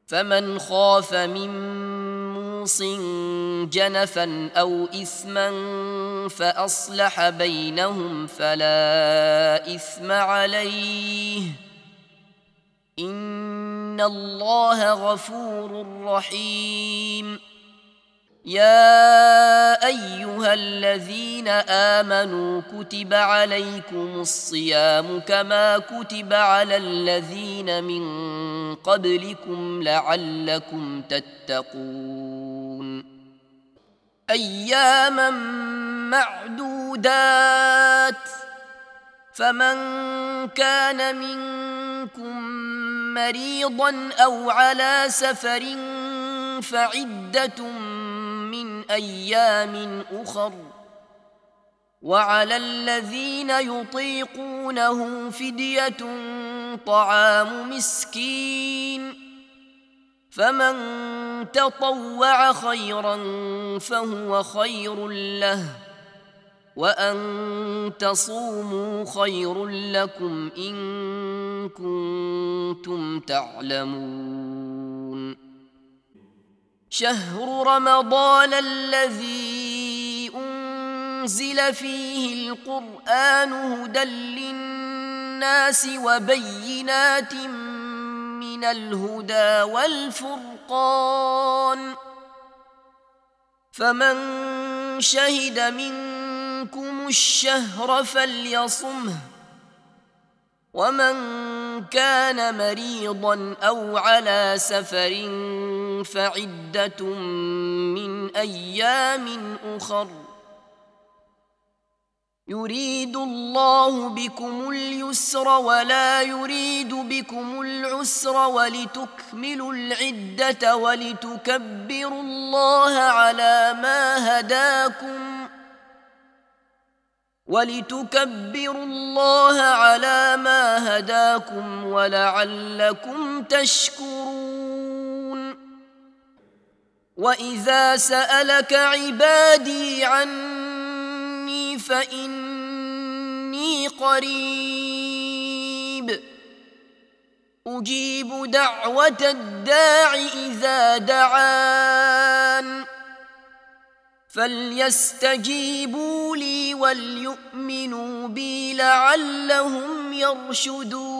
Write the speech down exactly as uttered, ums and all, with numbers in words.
فمن خاف من موص جنفا أو إثما فأصلح بينهم فلا إثم عليه إن الله غفور رحيم. يا أيها الذين آمنوا كتب عليكم الصيام كما كتب على الذين من قبلكم لعلكم تتقون. أياما معدودات، فمن كان منكم مريضا أو على سفر فعدة من أيام أخر، وعلى الذين يطيقونه فدية طعام مسكين، فمن تطوع خيرا فهو خير له، وأن تصوموا خير لكم إن كنتم تعلمون. شهر رمضان الذي أنزل فيه القرآن هدى للناس وبينات من الهدى والفرقان، فمن شهد منكم الشهر فليصمه، ومن كان مريضا أو على سفر فعدة من أيام أخر، يريد الله بكم اليسر ولا يريد بكم العسر ولتكملوا العدة ولتكبروا الله على ما هداكم ولتكبروا الله على ما هداكم ولعلكم تشكرون. وإذا سألك عبادي عني فإني قريب أجيب دعوة الداع إذا دعان، فليستجيبوا لي وليؤمنوا بي لعلهم يرشدون.